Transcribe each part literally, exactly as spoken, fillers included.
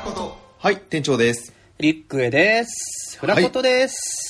こと。はい、店長です。 リックエです。フラコトです。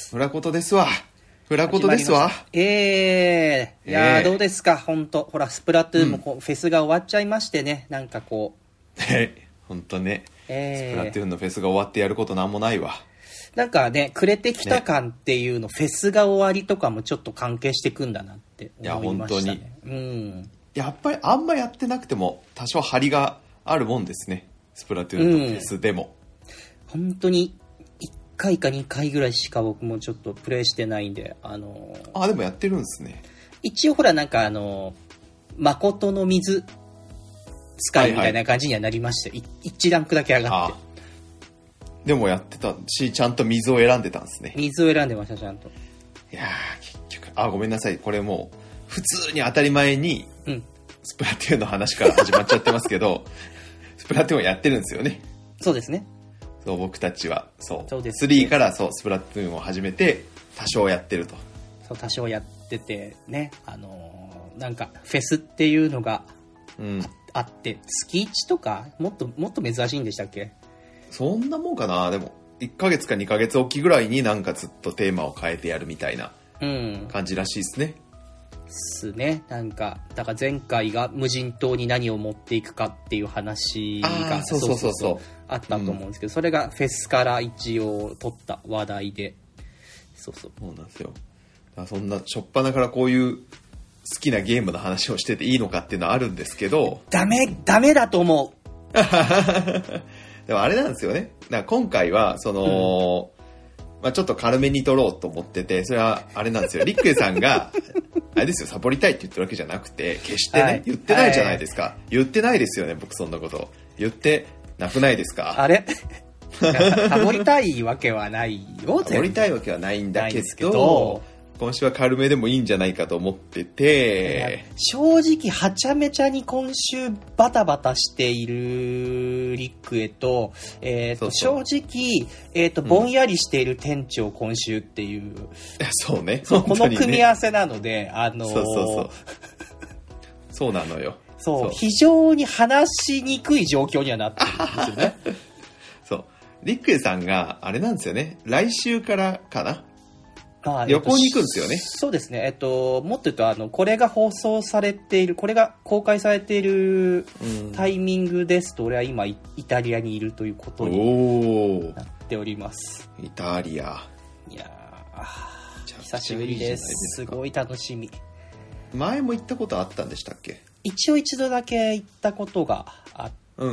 フラコトですわ。フラコトですわ。 えー、いやー、えー、どうですか、ほんと。ほら、スプラトゥーンもこう、うん、フェスが終わっちゃいましてね、なんかこう。え、ほんとね、えー。スプラトゥーンのフェスが終わってやることなんもないわ。 なんかね、暮れてきた感っていうの、ね、フェスが終わりとかもちょっと関係してくんだなって思いましたね。いや、本当に。うん。 やっぱりあんまやってなくても、多少張りがあるもんですね。スプラトゥーンのフェスでも。 うん、本当に、いっかいかにかいぐらいしか僕もちょっとプレイしてないんで、あのー、 あ、でもやってるんですね。 一応ほら、なんかあのー、誠の水使いみたいな感じにはなりました。はいはい、いちランクだけ上がって。 でもやってたし、ちゃんと水を選んでたんですね。 水を選んでました、ちゃんと。 いやー、結局、あ、ごめんなさい。これもう、普通に当たり前に、うん、スプラトゥーンの話から始まっちゃってますけど、スプラトゥーンをやってるんですよね。 そうですね。 そう、僕たちは、そう。 そうです。 スリーからそう、スプラトゥーンを始めて、多少やってると。 そう、多少やってて、ね、あのー、なんか、フェスっていうのが、うん、あ, あって、月いちとか、もっと、もっと珍しいんでしたっけ？ そんなもんかな。でもいっかげつかにかげつおきぐらいになんかずっとテーマを変えてやるみたいな感じらしいですね。 うん、すね。なんかだから前回が無人島に何を持っていくかっていう話がそうそうそうそうあったと思うんですけど、うん、それがフェスから一応取った話題で、そうそう。 そうなんですよ。だからそんな初っ端からこういう好きなゲームの話をしてていいのかっていうのはあるんですけど、 ダメダメだと思う。 でもあれなんですよね。だから今回はその、うん、まあちょっと軽めに撮ろうと思ってて、それはあれなんですよ。リックエさんがあれですよ、サボりたいって言ってるわけじゃなくて、決してね、はい、言ってないじゃないですか、はい。言ってないですよね、僕そんなこと言ってなくないですか。 あれサボりたいわけはないよ。 サボりたいわけはないんだけど。今週は軽めでもいいんじゃないかと思ってて、 正直はちゃめちゃに今週バタバタしているリックエと、えー、と正直、えー、とぼんやりしている店長今週っていう、うん、 そうね、 そうこの組み合わせなので、あのー、 そうそうそうそうなのよ。 そうそう非常に話しにくい状況にはなってるんですよね。 そうリックエさんがあれなんですよね、来週からかな、旅行に行くんですよね。 そうですね。えっと、もっと言うと、あの、これが放送されている、これが公開されているタイミングですと、俺は今、イタリアにいるということになっております。 イタリア。 いやー、久しぶりです。すごい楽しみ。 前も行ったことあったんでしたっけ？ 一応一度だけ行ったことがあって、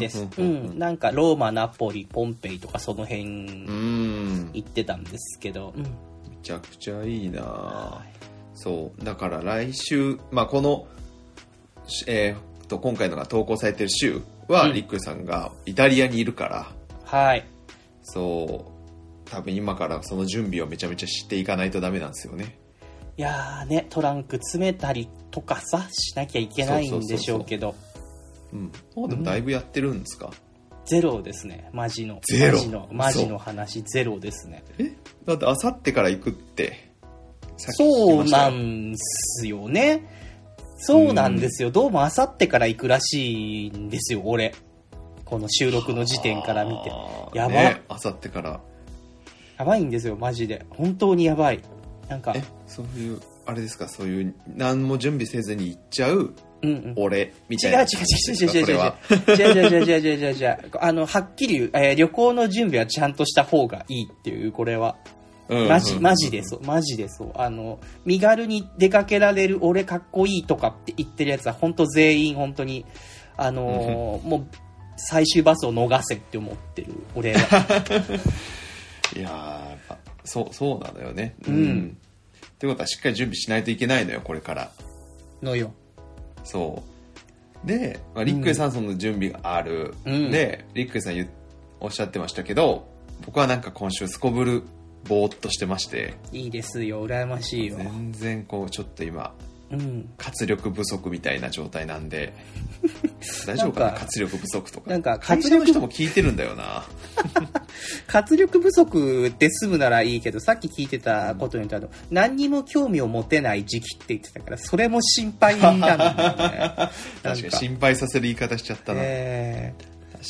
うん、なんかローマ、ナポリ、ポンペイとかその辺行ってたんですけど、うんめちゃくちゃいいな、はい、そうだから来週、まあ、この、えー、と今回のが投稿されてる週は、うん、リックさんがイタリアにいるから、 はい、 そう多分今からその準備をめちゃめちゃしていかないとダメなんですよね。 いやーね、トランク詰めたりとかさしなきゃいけないんでしょうけど、 もうでもだいぶやってるんですか？うんゼロですね。マジのゼロマジのマジの話ゼロですね。 えだってあさってから行くってさっき聞きましたよ。そうなんすよね。そうなんですよ。どうもあさってから行くらしいんですよ俺。この収録の時点から見てやばい。 あさってからやばいんですよマジで。本当にやばい。なんかえそういうあれですか、そういう何も準備せずに行っちゃう。うんうん、俺みたいな。 違う違う違う違う違う違う違う違う違う違う違う違うあのはっきり言う、えー、旅行の準備はちゃんとした方がいいっていう、これはマジマジでそうマジでそう。あの身軽に出かけられる俺かっこいいとかって言ってるやつは本当全員本当にあのー、もう最終バスを逃せって思ってる俺はいややっぱそうそうなのよね。うん、うん、ってことはしっかり準備しないといけないのよこれからのよ。 そうで、まあ、リックエさんその準備がある、うん、でリックエさんおっしゃってましたけど、僕はなんか今週すこぶるぼーっとしてまして。 いいですよ、羨ましいよ。 全然こうちょっと今、うん、活力不足みたいな状態なんで大丈夫かな、活力不足とか。 なんか会社の人も聞いてるんだよな活力不足で済むならいいけど、さっき聞いてたことによってあの何にも興味を持てない時期って言ってたから、それも心配なんだよね確かに心配させる言い方しちゃったな、 えー、確かに。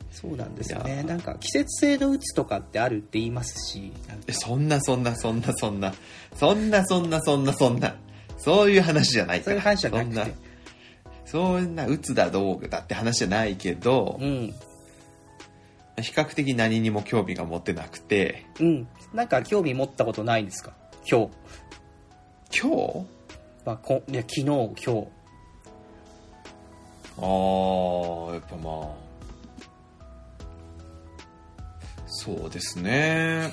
そうなんですよね。なんか季節性のうつとかってあるって言いますし、なんかそんなそんなそんなそんなそんなそんなそんなそんなそういう話じゃないから。 そういう話じゃなくて、 そんなそんなうつだどうだって話じゃないけど、 うん、 比較的何にも興味が持てなくて。 うん、なんか興味持ったことないんですか？今日。 今日？ まあ、こいや昨日今日。 ああ、やっぱまあそうですね。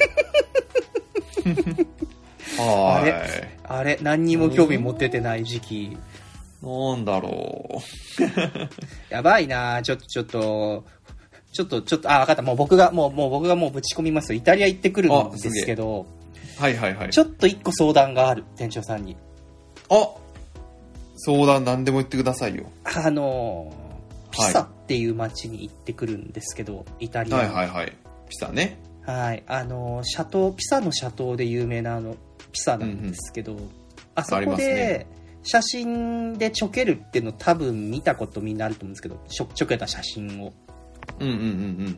はい。 あれあれ何にも興味持っててない時期。 なんだろう。やばいな。ちょっとちょっとちょっとちょっとあ分かった。もう僕がもうもう僕がもうぶち込みますよ。イタリア行ってくるんですけど。 はいはいはい。 ちょっと一個相談がある、店長さんに。 あ、相談何でも言ってくださいよ。 あのピサっていう街に行ってくるんですけど、イタリア。 はいはいはい。ピサね。 はい、あのシャトー、ピサのシャトーで有名なあのピサなんですけど、うんうん、あそこで写真でちょけるっていうの多分見たことみんなあると思うんですけど、ちょ、ちょけた写真を。 うんうんうんうん。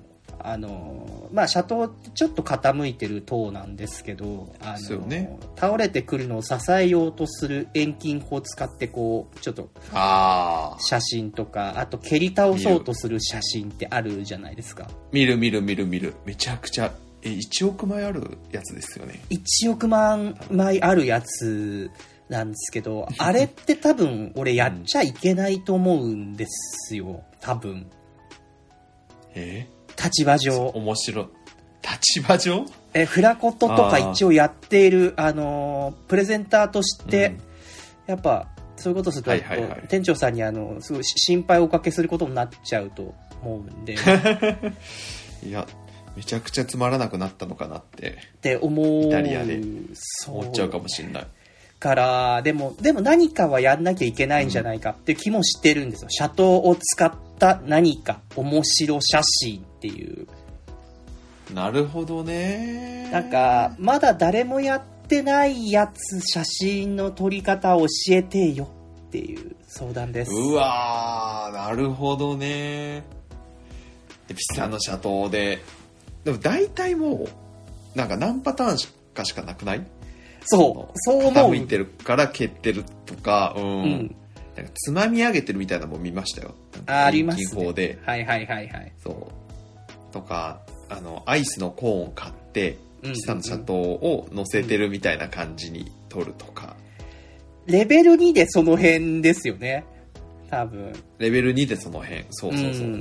あのまあシャトーってちょっと傾いてる塔なんですけど、あの、ね、倒れてくるのを支えようとする遠近法を使ってこうちょっと写真とか、あと蹴り倒そうとする写真ってあるじゃないですか。 見る見る見る見る。めちゃくちゃえいちおくまいあるやつですよね。 いちおくまんまいあるやつなんですけど、あれって多分俺やっちゃいけないと思うんですよ、多分。 えー立場上面白い。立場上えフラコットとか一応やっている、あのプレゼンターとして、うん、やっぱそういうことすると、はいはいはい、店長さんにあのすごい心配をおかけすることになっちゃうと思うんでいやめちゃくちゃつまらなくなったのかなってって思うイタリアで思っちゃうかもしれないからでもでも何かはやんなきゃいけないんじゃないかっていう気もしてるんですよ、うん、シャトーを使った何か面白写真っていう。 なるほどね。 なんかまだ誰もやってないやつ写真の撮り方を教えてよっていう相談です。 うわーなるほどね。ピサのシャトーででも大体もうなんか何パターンかしかなくない？ そうそう思う。 傾いてるから蹴ってるとか、うん、うん、なんかつまみ上げてるみたいなのも見ましたよ。 あ, ありますね。 ではいはいはいはい。 そうとかあのアイスのコーンを買ってピサのシャトーを乗せてるみたいな感じに撮るとか、 うん、レベルにでその辺ですよね多分。 レベルにでその辺そうそうそう、うん、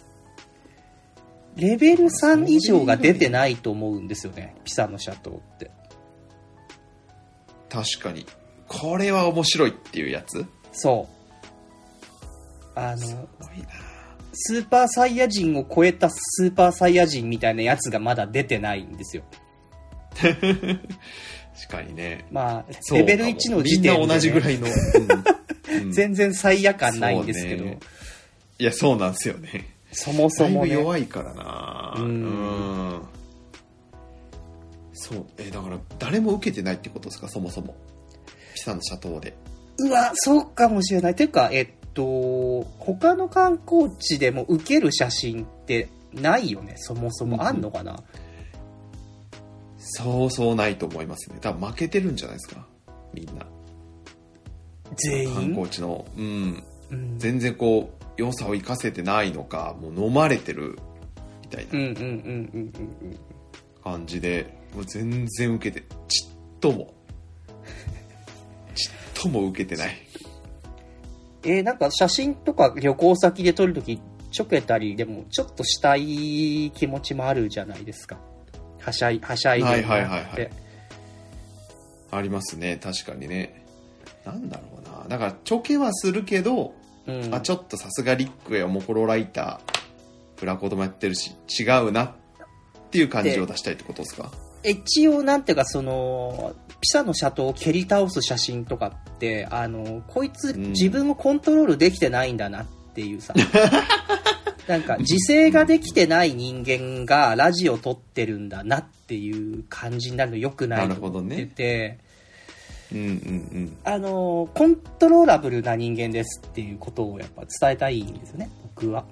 レベルさん以上が出てないと思うんですよねピサのシャトーって。 確かにこれは面白いっていうやつ。 そうあのすごいな。 スーパーサイヤ人を超えたスーパーサイヤ人みたいなやつがまだ出てないんですよ確かにね。 まあレベルいちの時点で、ね、 みんな同じぐらいの、 うんうん、全然サイヤ感ないんですけど、 ね、いやそうなんですよね。 そもそも、ね、 だいぶ弱いからな。うんうんそうえだから誰も受けてないってことですかそもそもピサのシャトーで。 うわそうかもしれない。ていうかえっと他の観光地でも受ける写真ってないよねそもそも。あんのかな、うん、 そうそうないと思いますね。多分負けてるんじゃないですかみんな全員。 観光地の、うん、うん、全然こう良さを生かせてないのかもう飲まれてるみたいな感じでもう全然受けてちっともちっとも受けてない。 えー、なんか写真とか旅行先で撮るときちょけたりでもちょっとしたい気持ちもあるじゃないですか。はしゃいはしゃいではいはいはいはいありますね確かにね。なんだろうなだからちょけはするけど、うん、あちょっとさすがリックやモコロライターフラコードもやってるし違うなっていう感じを出したいってことですか。 一応なんていうかそのピサのシャトーを蹴り倒す写真とかってあのこいつ自分をコントロールできてないんだなっていうさ、うん、なんか自制ができてない人間がラジオ撮ってるんだなっていう感じになるの良くないと思ってて、 うんうんうん、 あのコントローラブルな人間ですっていうことをやっぱ伝えたいんですよね僕は。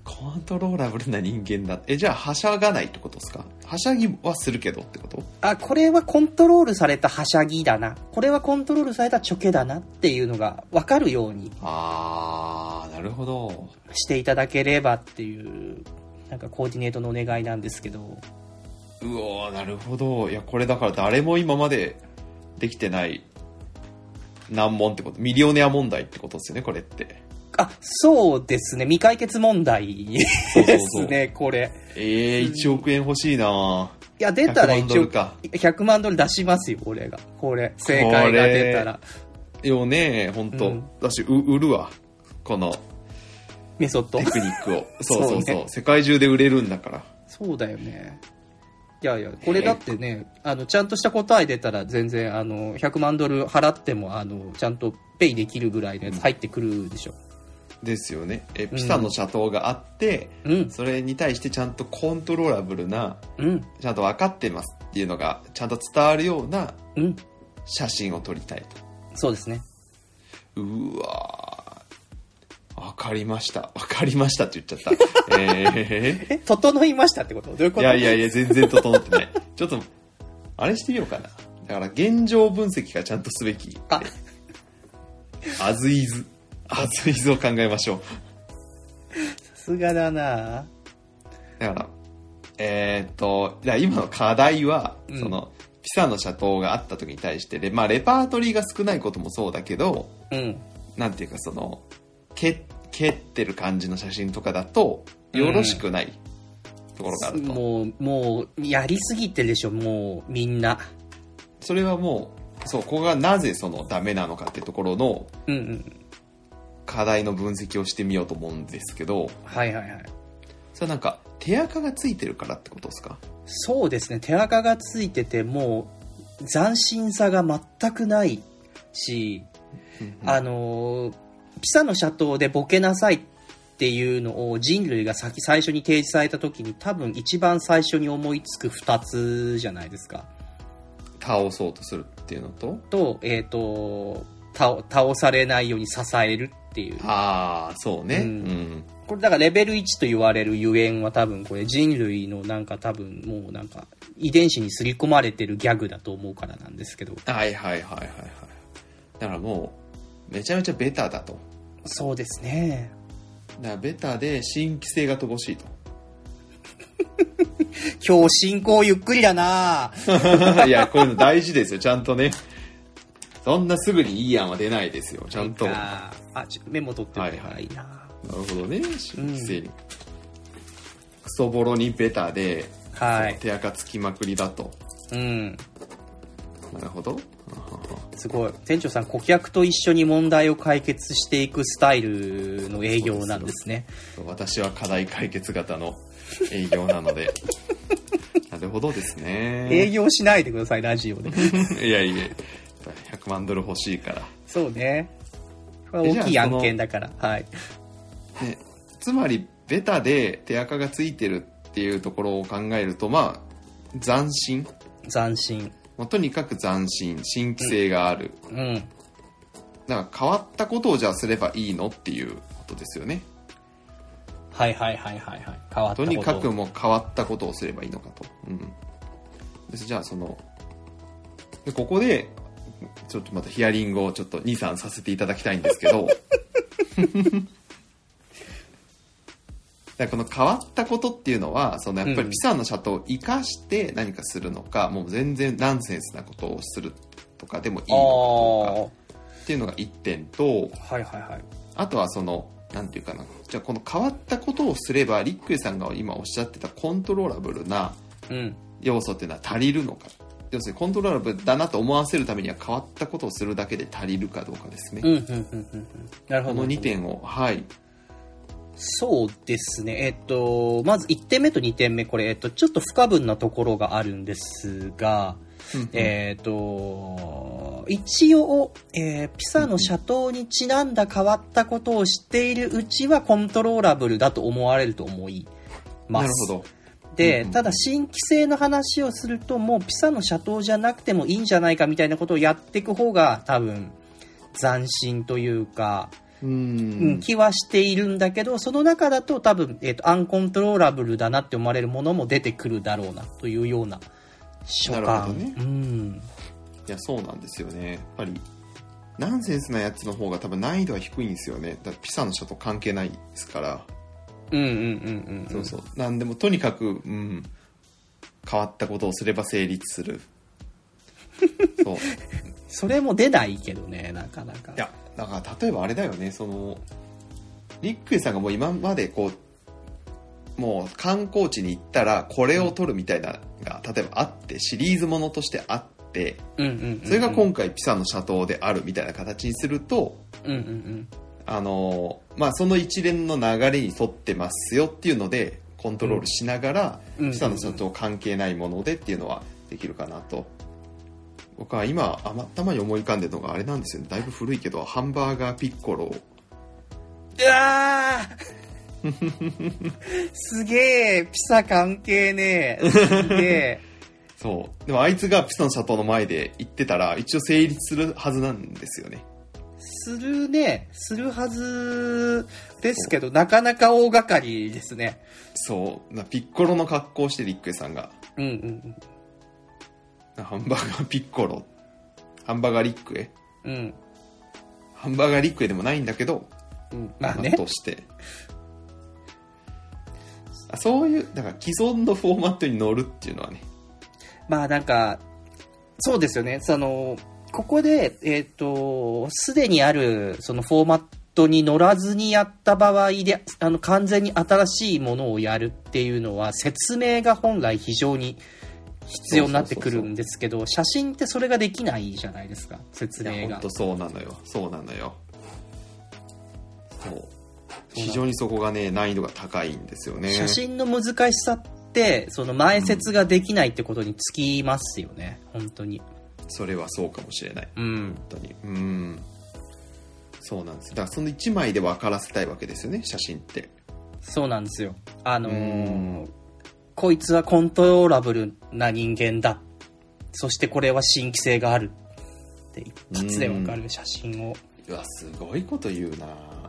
コントローラブルな人間だ。え、じゃあ、はしゃがないってことですか？はしゃぎはするけどってこと？ あ、これはコントロールされたはしゃぎだな。これはコントロールされたチョケだなっていうのが分かるように。 あー、なるほど。 していただければっていう、なんかコーディネートのお願いなんですけど。 うおー、なるほど。いや、これだから誰も今までできてない難問ってこと、ミリオネア問題ってことですよね、これって。 あ、そうですね。未解決問題ですね、そうそうそう、これ。 えー、いちおくえん欲しいな。 いや、出たら一応、ひゃくまんドル出しますよ、俺が。これ、正解が出たら。 よね、ほんと。うん、私、売るわ。この、 メソッド。 テクニックを。そうそうそう。そうね、世界中で売れるんだから。 そうだよね。いやいや、これだってね、あの、ちゃんとした答え出たら全然、あの、ひゃくまんドル払っても、あの、ちゃんとペイできるぐらいのやつ入ってくるでしょ。うんですよね。えピサの斜塔があって、うん、それに対してちゃんとコントローラブルな、うん、ちゃんと分かってますっていうのがちゃんと伝わるような写真を撮りたいと、 うん、そうですね。 うわー、分かりました分かりましたって言っちゃったええ整いましたってこと？どういうこと？ いやいやいや、全然整ってないちょっとあれしてみようかな。だから現状分析がちゃんとすべき。あアズイズアズイズを考えましょう。 さすがだな。 だから、えー、っと、今の課題は、うん、その、ピサの斜塔があった時に対して、まあ、レパートリーが少ないこともそうだけど、うん、なんていうかその、蹴、蹴ってる感じの写真とかだと、よろしくないところがあると。 うん、もう、もう、やりすぎてるでしょ、もう、みんな。 それはもう、そう、ここがなぜそのダメなのかっていうところの、うんうん、課題の分析をしてみようと思うんですけど、 はいはいはい。 それはなんか手垢がついてるからってことですか？ そうですね。手垢がついててもう斬新さが全くないし、あのピサの斜塔でボケなさいっていうのを人類が先最初に提示された時に多分一番最初に思いつくふたつじゃないですか。 倒そうとするっていうのと、 とえっと倒、倒されないように支えるっていう。 ああ、そうね。うん。うん、 これだからレベルいちと言われるゆえんは多分これ人類のなんか多分もうなんか遺伝子に刷り込まれてるギャグだと思うからなんですけど。 はいはいはいはいはい。だからもうめちゃめちゃベタだと。 そうですね。 だからベタで新規性が乏しいと。 今日進行ゆっくりだないや、こういうの大事ですよ、ちゃんとね。そんなすぐにいい案は出ないですよ、ちゃんと。 あ、ちょメモ取っておいた方がいいな。 なるほどね、新規性に、うん、クソボロにベタで、はい、手垢つきまくりだと。うん。なるほど。 すごい。店長さん、顧客と一緒に問題を解決していくスタイルの営業なんですね。 私は課題解決型の営業なので。なるほどですね。 営業しないでください、ラジオで。 いやいや、ひゃくまんドル欲しいから。 そうね。これ大きい案件だから。はい。 ね、つまり、ベタで手垢がついてるっていうところを考えると、まあ、斬新。 斬新。 まあ、とにかく斬新、新規性がある。うん。うん、だから変わったことをじゃあすればいいのっていうことですよね。 はいはいはいはいはい。変わったこと。 とにかくもう変わったことをすればいいのかと。うん。です。じゃあその、でここで、ちょっとまたヒアリングをちょっとに、さんさせていただきたいんですけど、だこの変わったことっていうのは、そのやっぱりピサの斜塔を生かして何かするのか、うん、もう全然ナンセンスなことをするとかでもいいのかどうかっていうのが一点と、 はいはいはい、 あとはその、なんていうかな、じゃあこの変わったことをすれば、リックエさんが今おっしゃってたコントローラブルな要素っていうのは足りるのか。要するにコントローラブルだなと思わせるためには変わったことをするだけで足りるかどうかですね。うんうんうんうん、なるほど。このにてんを、はい。 そうですね。えっと、まずいってんめとにてんめ、これ、えっと、ちょっと不可分なところがあるんですが、うんうん、えっと、一応、えー、ピサの斜塔にちなんだ変わったことを知っているうちはコントローラブルだと思われると思います。なるほど。で、うんうん、ただ新規性の話をすると、もうピサの斜塔じゃなくてもいいんじゃないかみたいなことをやっていく方が多分斬新というか、 うん、気はしているんだけど、その中だと多分、えーと、アンコントローラブルだなって思われるものも出てくるだろうなというような所感。なるほどね。うん。 いや、そうなんですよね。やっぱり、ナンセンスなやつの方が多分難易度は低いんですよね。だピサのシャトー関係ないですから。 うんうんうんうん、うん。 そうそう。なんでもとにかく、うん、変わったことをすれば成立する。そう。 それも出ないけどね、なかなか。 いや、だから例えばあれだよね、その、リックエさんがもう今までこう、もう観光地に行ったらこれを撮るみたいなのが、例えばあって、シリーズものとしてあって、 うんうんうんうん、 それが今回ピサのシャトーであるみたいな形にすると、 うんうんうん、 あの、まあ、その一連の流れに沿ってますよっていうので、コントロールしながら、うん、ピサのシャトー関係ないものでっていうのはできるかなと。僕は今頭に思い浮かんでるのがあれなんですよね。だいぶ古いけどハンバーガーピッコロ。 うわーすげえピサ関係ねえ。すげえ。 そうでもあいつがピサのシャトーの前で言ってたら一応成立するはずなんですよね。 するねするはずですけどなかなか大掛かりですね。 そうピッコロの格好をしてリックエさんがうんうんうんハンバーガーピッコロ、ハンバーガーリックエ、 うん、 ハンバーガーリックエでもないんだけど、 うん、まあね、 としてあそういうだから既存のフォーマットに乗るっていうのはね、 まあなんかそうですよね。そのここでえっとすでにあるそのフォーマットに乗らずにやった場合で、あの完全に新しいものをやるっていうのは説明が本来非常に必要になってくるんですけど、そうそうそうそう、写真ってそれができないじゃないですか、説明が。いや本当そうなのよそうなのよそう非常にそこがね難易度が高いんですよね。 写真の難しさってその前説ができないってことにつきますよね、うん、本当にそれはそうかもしれない、 うん、 本当にうんそうなんです。だからそのいちまいで分からせたいわけですよね、写真って。 そうなんですよ。あのーこいつはコントローラブルな人間だ。そしてこれは新規性がある。って一発でわかる写真を。 うわ、すごいこと言うな。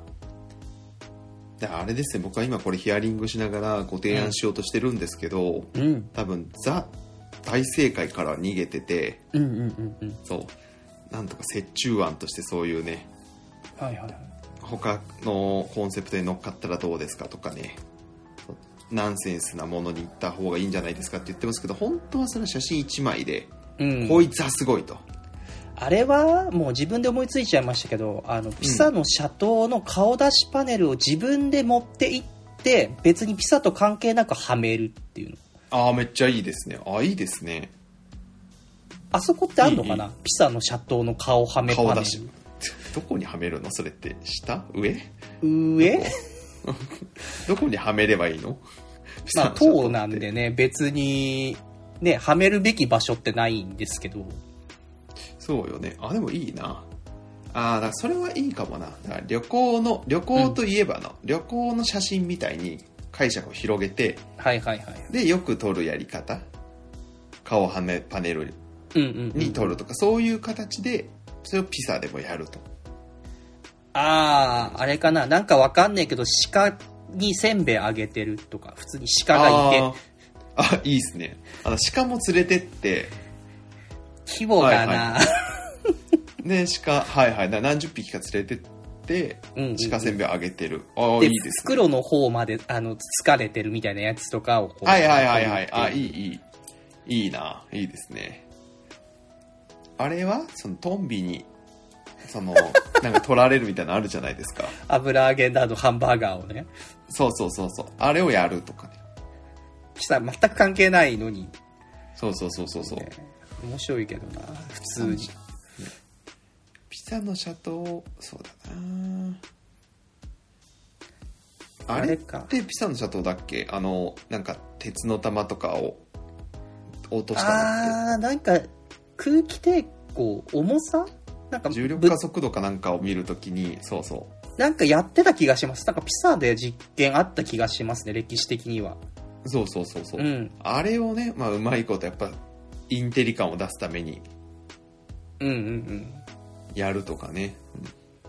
だからあれですね、僕は今これヒアリングしながらご提案しようとしてるんですけど、 うん、 多分ザ大正解から逃げてて、 うんうんうんうん、 そうなんとか折衷案としてそういうね、 はいはいはい、 他のコンセプトに乗っかったらどうですかとかね、ナンセンスなものに行った方がいいんじゃないですかって言ってますけど、本当はその写真いちまいで、うん、こいつはすごいと。 あれはもう自分で思いついちゃいましたけど、あのピサのシャトーの顔出しパネルを自分で持って行って別にピサと関係なくはめるっていうの。 ああめっちゃいいですね。ああいいですね。 あそこってあるのかな。いいいいピサのシャトーの顔はめパネル。顔出しどこにはめるのそれって。下上上どこにはめればいいの？ まあ塔なんでね、別にねはめるべき場所ってないんですけど。 そうよね。あでもいいな。ああだからそれはいいかもな。だから旅行の旅行といえばの、うん、旅行の写真みたいに解釈を広げて、 はいはいはい。 でよく撮るやり方、顔はめパネルに撮るとか、うんうんうん、そういう形でそれをピサでもやると。 ああ、あれかな、なんかわかんないけど鹿にせんべいあげてるとか、普通に鹿がいて、 ああいいですね。あの鹿も連れてって規模がな、はいはい、 ね鹿はいはい何十匹か連れてって、うんうんうん、鹿せんべいあげてる。ああいいですね。 袋の方まであの疲れてるみたいなやつとかをこう、 はいはいはいはい、あいいいいいいないいですね。あれはそのトンビにそのなんか取られるみたいなのあるじゃないですか。 油揚げなどハンバーガーをね。 そうそうそうそう。あれをやるとかね。 さ全く関係ないのに。 そうそうそうそうそう。ね、 面白いけどな普通に。 ピサのシャトーそうだな。あれってピサのシャトーだっけ？あのなんか鉄の玉とかを落としたのって。 ああなんか空気抵抗重さ？なんか重力加速度かなんかを見るときにそうそうなんかやってた気がします。なんかピサで実験あった気がしますね、歴史的には。 そうそうそうそう、 うん、 あれをね、まあうまいことやっぱインテリ感を出すためにうんうんうんやるとかね、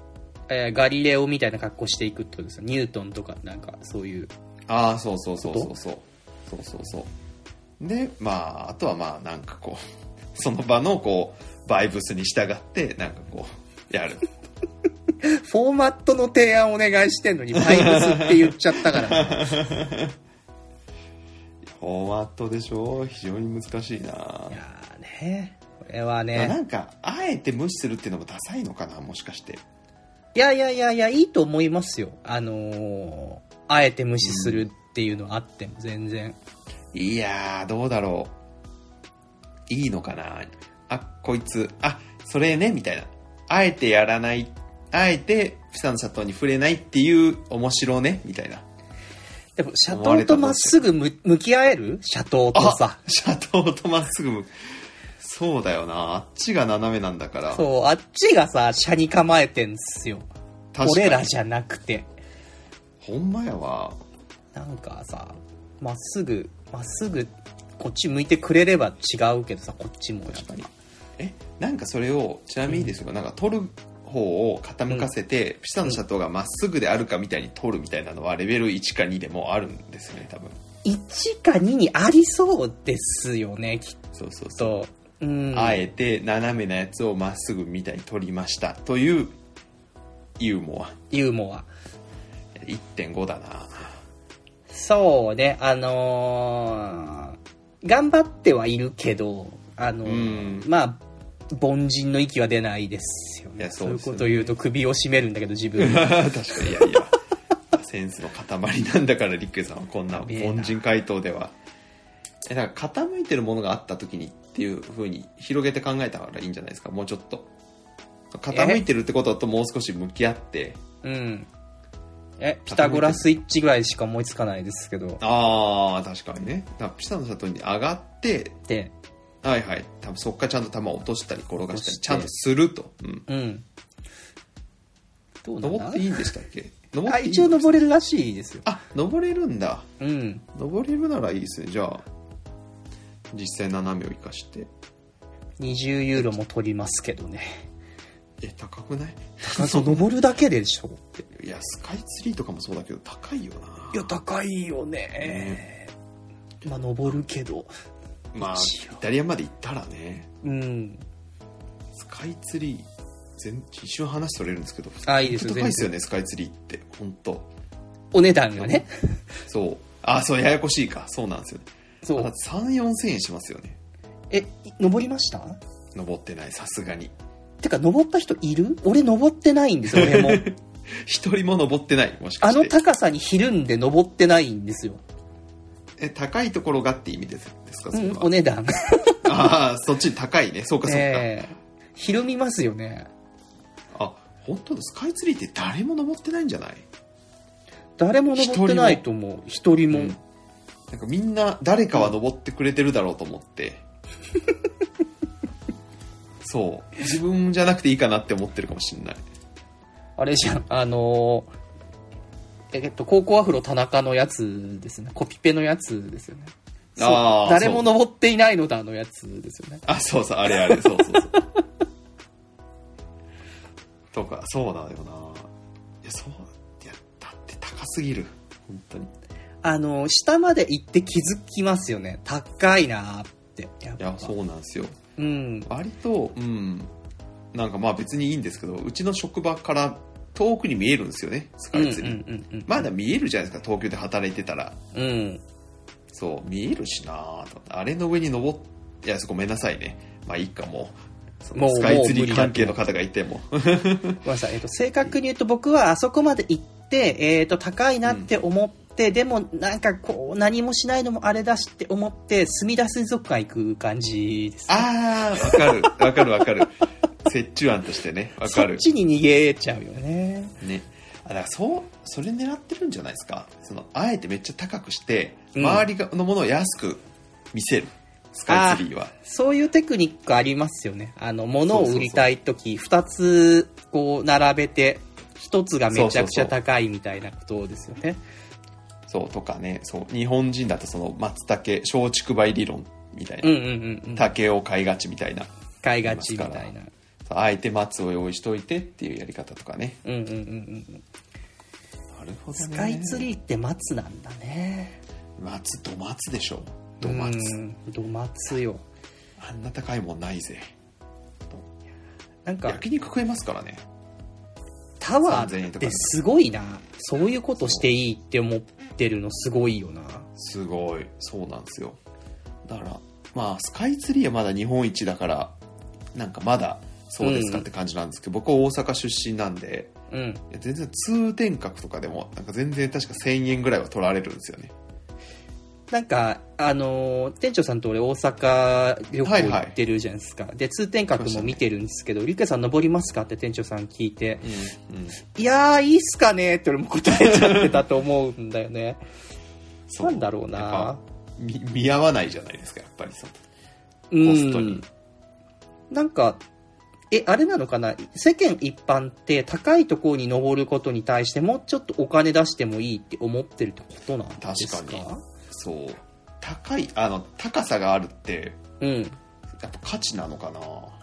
えー、ガリレオみたいな格好していくってことですよ。ニュートンとかなんかそういう。 ああ、そうそうそうそうそうそうそうそうで、まああとはまあなんかこうその場のこうバイブスに従ってなんかこうやるフォーマットの提案お願いしてんのにバイブスって言っちゃったから、ね、 フォーマットでしょ、非常に難しいな。いやーね、これはね、 なんかあえて無視するっていうのもダサいのかな、もしかして。 いやいやいやいや、いいと思いますよ。あのー、あえて無視するっていうのあっても全然、 うん、いやーどうだろう、いいのかな。あ、こいつあそれねみたいな、あえてやらない、あえてピサのシャトーに触れないっていう面白ねみたいな。 でもシャトーとまっすぐ向き合える、シャトーとさ、 シャトーとまっすぐ向そうだよな、あっちが斜めなんだから。 そう、あっちがさ車に構えてんすよ、俺らじゃなくて。 ほんまやわ。 なんかさ、まっすぐまっすぐこっち向いてくれれば違うけどさ、こっちもやっぱり。 え、なんかそれをちなみにですよ、うん、なんか撮る方を傾かせて、うん、ピサのシャトーがまっすぐであるかみたいに撮るみたいなのはレベルいちかにでもあるんですよね、多分。 いちかににありそうですよね、きっと。 そうそうそう。 うん、 あえて斜めなやつをまっすぐみたいに撮りましたというユーモア。 ユーモア。 いってんご だな。 そうね、あのー、頑張ってはいるけど、あのーうん、まあ凡人の域は出ないですよね。いや、そうですよね。そういうことを言うと首を絞めるんだけど自分確かに、いやいやセンスの塊なんだからリックさんはこんな凡人回答では。え、だから傾いてるものがあった時にっていう風に広げて考えたらいいんじゃないですか、もうちょっと。傾いてるってことだともう少し向き合って。 うん。え、ピタゴラスイッチぐらいしか思いつかないですけど。 ああ、確かにね。だからピサのシャトーに上がってで、 はいはい、多分そっからちゃんと球を落としたり転がしたりちゃんとすると。うん。うん、 どうなんだ？ 登っていいんでしたっけ？登っていいんですか？ あ、一応登れるらしいですよ。 あ、登れるんだ。 うん。 登れるならいいですね。じゃあ実際斜めを生かしてにじゅうユーロも取りますけどね。 え、高くない？ 高そう、登るだけでしょって。 いや、スカイツリーとかもそうだけど高いよな。 いや、高いよね。うん、まあ登るけど、 まあイタリアまで行ったらね。 うん。 スカイツリー全一瞬話それるんですけど、 あ、いいですよ。 高いですよね、スカイツリーって本当。 お値段がね。 そう。あ、そう、ややこしいか。そうなんですよね。 そう。 だってさん、よんせんえんしますよね。 え、登りました？ 登ってない、さすがに。 てか登った人いる？俺登ってないんですよ、俺も。 一人も登ってない、もしかして。 あの高さにひるんで登ってないんですよ。 え、高いところがって意味ですか？それは。 うん、お値段。 ああ、そっち高いね。そうかそうか。 えー、ひるみますよね。 あ、本当だ。スカイツリーって誰も登ってないんじゃない？ 誰も登ってないと思う。一人も。うん、 なんかみんな誰かは登ってくれてるだろうと思って。そう。自分じゃなくていいかなって思ってるかもしれない。 あれじゃん、あのー、えっと、高校アフロ田中のやつですね。コピペのやつですよね。ああ。誰も登っていないのだのやつですよね。 あ、そうそう、あれあれ、そうそうそう。とか、そうだよな。いや、そう、いや、だって高すぎる。本当に。 あのー、下まで行って気づきますよね。高いなーって。 やっぱいや、そうなんですよ。 うん、 割と、うん、なんかまあ別にいいんですけど、うちの職場から遠くに見えるんですよね、スカイツリー。まだ見えるじゃないですか、東京で働いてたら。 うん。 そう、見えるしなぁと。あれの上に登って、いや、ごめんなさいね。まあいいかも。そのスカイツリー関係の方がいても。 ごめんなさい、えっと、正確に言うと僕はあそこまで行って、えっと、高いなって思って、うん、でもなんかこう何もしないのもあれだしって思ってすみだ水族館行く感じです、ね、 ああ、わかるわかるわかる。折衷案としてね、わかる。 そっちに逃げちゃうよね。 ね。あ、だからそう、それ狙ってるんじゃないですか。そのあえてめっちゃ高くして周りのものを安く見せる、うん、スカイツリーは。 そういうテクニックありますよね。あの物を売りたいときふたつこう並べてひとつがめちゃくちゃ高いみたいなことですよね。 そうとかね、そう日本人だとその松茸松竹梅理論みたいな、 うんうんうんうん、 竹を買いがちみたいな、 買いがちみたいな。 あえて松を用意しといてっていうやり方とかね。 うんうんうんうん。 なるほどね。 スカイツリーって松なんだね。 松、ど松でしょ。ど松。 ど松よ。 あんな高いもんないぜ。 なんか焼肉食えますからね。 タワーってすごいな。そういうことしていいって思ってるのすごいよな。 すごい。そうなんですよ。だからまあスカイツリーはまだ日本一だからなんかまだそうですかって感じなんですけど、うん、僕は大阪出身なんで、うん、全然通天閣とかでもなんか全然確かせんえんぐらいは取られるんですよね。 なんかあのー、店長さんと俺大阪旅行行ってるじゃないですか、はいはい、で通天閣も見てるんですけど、リクエさん登りますかって店長さん聞いて、うんうん、いやーいいっすかねって俺も答えちゃってたと思うんだよねなんだろうな、 見, 見合わないじゃないですかやっぱりそのコストに、うん、 なんかえあれなのかな、世間一般って高いところに登ることに対してもうちょっとお金出してもいいって思ってるってことなんですか。 確かにそう高いあの高さがあるって、うん、やっぱ価値なのかな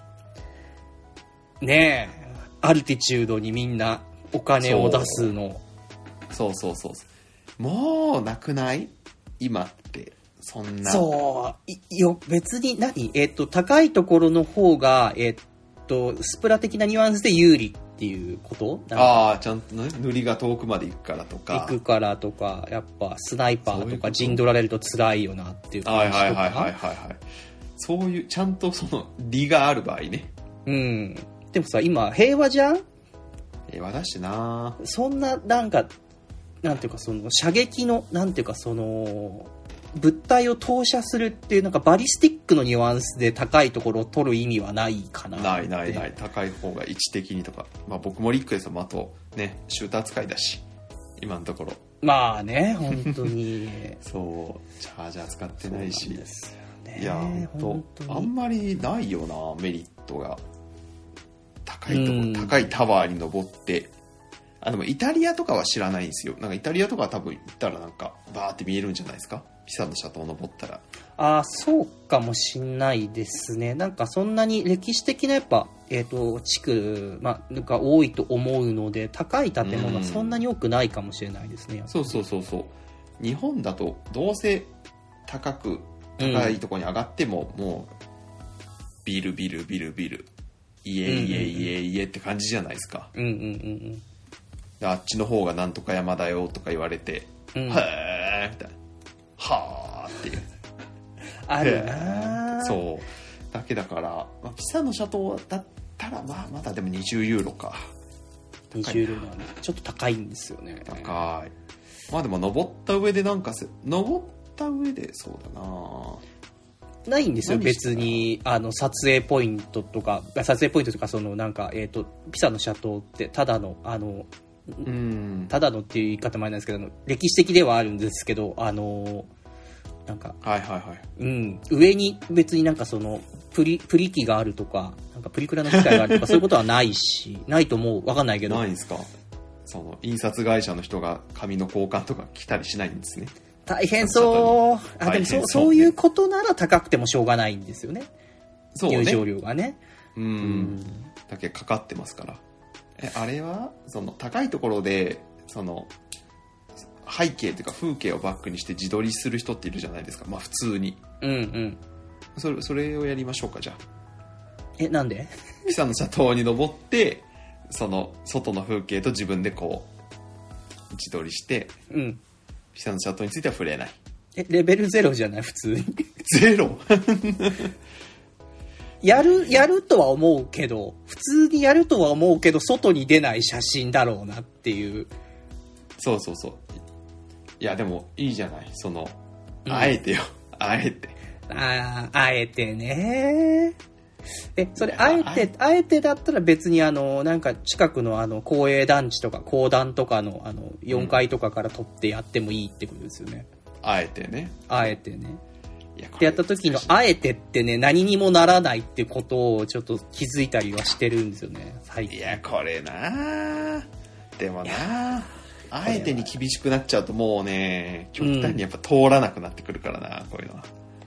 ねえ、アルティチュードにみんなお金を出すの。 そうそうそうそうもうなくない今ってそんな。 そういよ別に何えっ、ー、と高いところの方がえっ、ー、とスプラ的なニュアンスで有利っていうこと？ ああちゃんとね塗りが遠くまで行くからとか。 行くからとかやっぱスナイパーとか陣取られると辛いよなっていう感じとか。 はいはいはいはいはい。そういうちゃんとその利がある場合ね。 うん。でもさ今平和じゃん？ 平和だしな。 そんななんかなんていうかその射撃のなんていうかその物体を投射するっていうなんかバリスティックのニュアンスで高いところを取る意味はないかな。 ないないない。高い方が位置的にとか、まあ僕もリックですよ。あとねシューター使いだし今のところ。 まあね本当にそうチャージャー使ってないし。 ですよね、 いや本当あんまりないよなメリットが。高いとこ、うん、高いタワーに登って。あでもイタリアとかは知らないんですよ。なんかイタリアとかは多分行ったらなんかバーって見えるんじゃないですか。ピサの斜塔登ったら。 ああそうかもしんないですね。なんかそんなに歴史的なやっぱえっ、ー、と地区まあが多いと思うので高い建物はそんなに多くないかもしれないですね。 うん、そうそうそうそう。日本だとどうせ高く高いところに上がっても、うん、もうビルビルビルビル家家家家って感じじゃないですか。うんうんうんうん。あっちの方がなんとか山だよとか言われて、うん、へーみたいな、はーっていうあるな。 そうだけだから、まあ、ピサの斜塔だったらまあまだでもにじゅうユーロか。 にじゅうユーロなんでちょっと高いんですよね。 高い。まあでも登った上でなんかせ登った上でそうだな。 ないんですよ別にあの撮影ポイントとか撮影ポイントとかそのなんかえっ、ー、とピサの斜塔ってただのあのうんただのっていう言い方もあれなんですけど歴史的ではあるんですけどあのなんか、 はいはいはいうん、上に別になんかそのプリプリ機があるとかなんかプリクラの機械があるとかそういうことはないしないと思う分かんないけどないんですか。その印刷会社の人が紙の交換とか来たりしないんですね。 大変そう。あでも そ, う、ね、そういうことなら高くてもしょうがないんですよね。そうね入場料がねうん、うん、だけかかってますから。えあれはその高いところでその背景というか風景をバックにして自撮りする人っているじゃないですか。まあ普通にうんうんそれ、それをやりましょうかじゃあ。 えなんでピサの斜塔に登ってその外の風景と自分でこう自撮りしてうんピサの斜塔については触れない。 えレベルゼロじゃない普通にゼロやるやるとは思うけど普通にやるとは思うけど外に出ない写真だろうなっていう。 そうそうそう。いやでもいいじゃないその、うん、あえてよあえてああえてね。えそれあえてあえてだったら別にあのなんか近くのあの公営団地とか公団とかのあのよんかいとかから撮ってやってもいいってことですよね、 うん、あえてねあえてねってやった時のあえてってね何にもならないってことをちょっと気づいたりはしてるんですよね最近。 いやこれなでもなあえてに厳しくなっちゃうともうね極端にやっぱ通らなくなってくるからな、うん、こういうのは。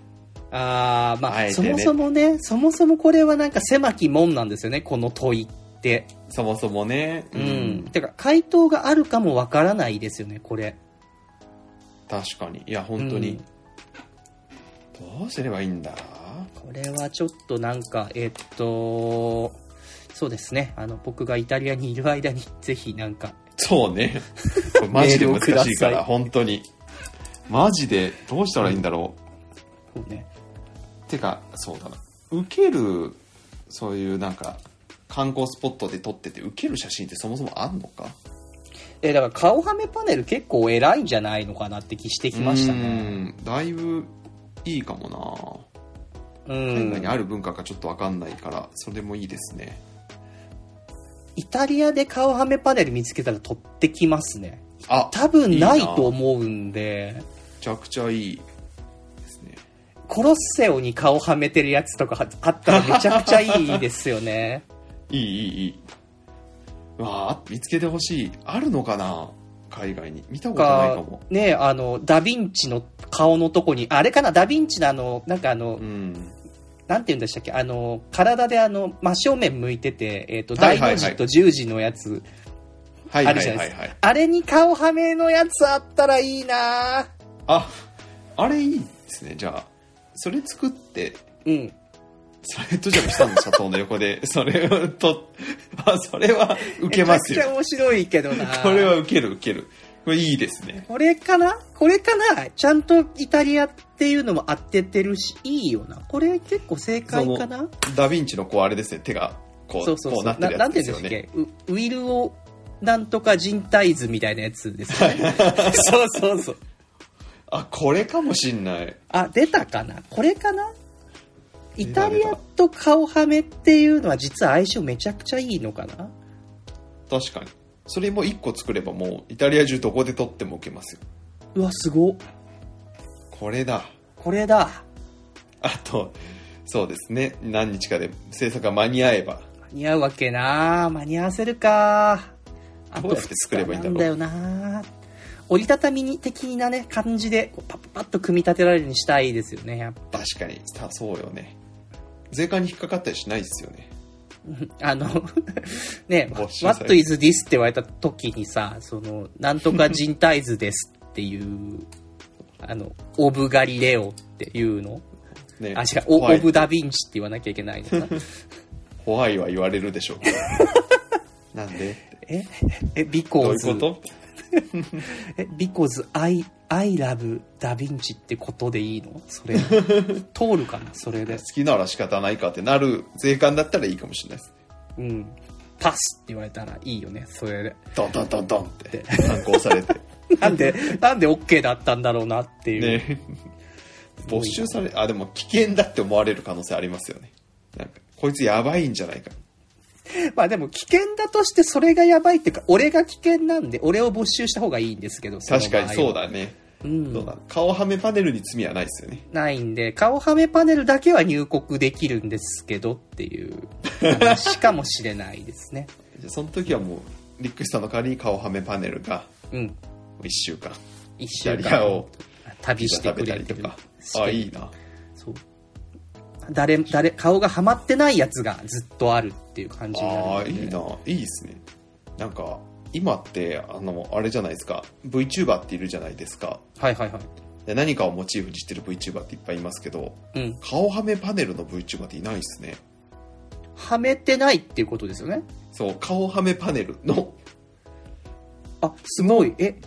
あー、まあ、 あえてねそもそもね、そもそもこれはなんか狭き門なんですよね、この問いって。 そもそもね。 うん。うん、てか、回答があるかもわからないですよね、これ。 確かに。いや、本当に。うん、どうすればいいんだ？ これはちょっとなんか、えっと、そうですね。あの、僕がイタリアにいる間に、ぜひなんか。 そうね。マジで難しいから、本当に。マジで、どうしたらいいんだろう。 そうね。 てか、そうだな。受ける、そういうなんか、観光スポットで撮ってて、受ける写真ってそもそもあんのか？ え、だから顔はめパネル結構偉いんじゃないのかなって気してきましたね。 うん、だいぶいいかもな。うん。海外にある文化かちょっとわかんないから、それもいいですね。 イタリアで顔はめパネル見つけたら撮ってきますね。 あ、 多分ないと思うんで。 めちゃくちゃいいですね。 コロッセオに顔はめてるやつとかあったらめちゃくちゃいいですよね。 いいいいいい。わあ、見つけてほしい。あるのかな、海外に。見たことないかも。 ね、あのダヴィンチの顔のとこに、あれかな、ダヴィンチのあのなんかあの、うん、なんて言うんでしたっけ、あの体であの真正面向いてて、えっ、ー、と大の字と十字のやつ、あるじゃないですか。あれに顔はめのやつあったらいいな。 あ、あれいいですね。じゃあそれ作って、 うん。 スライドジャンプしたんです、車道の横で。それをと、あ、それは受けますよ。 めちゃくちゃ面白いけどな。 これは受ける受ける。これいいですね。 これかなこれかな、ちゃんとイタリアっていうのも当ててるし、いいよな。これ結構正解かな。 ダヴィンチのこうあれですね、手がこう、そうそうそう、こうなってるやつですよね。な、なんていうんですっけ、ウィルオなんとか人体図みたいなやつですよね。そうそうそう。 あ、これかもしんない。 あ、出たかな、これかな。イタリアと顔はめっていうのは実は相性めちゃくちゃいいのかな。 確かに。それもいっこ作ればもうイタリア中どこで撮っても受けますよ。 うわ、すごっ。 これだ。 これだ。 あと、そうですね。何日かで制作が間に合えば。 間に合うわけな。間に合わせるか。あどうやって作ればいいんだろう。 なんだよな。折りたたみに的なね感じでパッパッと組み立てられるようにしたいですよね。やっぱ確かに。そうよね。税関に引っかかったりしないですよね。 あのね、What is this って言われた時にさ、そのなんとか人体図ですっていうあのオブガリレオっていうの、ね、あ、違う、オブダヴィンチって言わなきゃいけないのかな。 ホワイは言われるでしょう。なんで？ ええ、ビコーズ。 どういうこと？ え、because I I love ダヴィンチってことでいいの？それ通るかな、それで。 好きなら仕方ないかってなる税関だったらいいかもしれないです。 うん。パスって言われたらいいよね、それで。 ドンドンドンドンって反抗されて。 なんでなんで OK だったんだろうなっていう。ね。 没収され、あ、でも危険だって思われる可能性ありますよね。なんかこいつやばいんじゃないか。 まあでも危険だとしてそれがやばいっていうか、俺が危険なんで俺を没収した方がいいんですけど。 確かにそうだね。うん、そうだ。顔はめパネルに罪はないですよね。 ないんで、顔はめパネルだけは入国できるんですけどっていう話かもしれないですね。 じゃあその時はもうリックスさんの代わりに顔はめパネルが、 うん、 いっしゅうかん一週間イタリアを旅してくれてるとか。あ、いいな。 そう。誰誰顔がはまってないやつがずっとあるっていう感じになるので。 ああ、いいな、いいですね。なんか今ってあのあれじゃないですか、 VTuber っているじゃないですか。 はいはいはい。 で何かをモチーフにしてる VTuber っていっぱいいますけど、 うん、 顔はめパネルの VTuber っていないですね。 はめてないっていうことですよね。 そう、顔はめパネルの、 あ、すごい、え、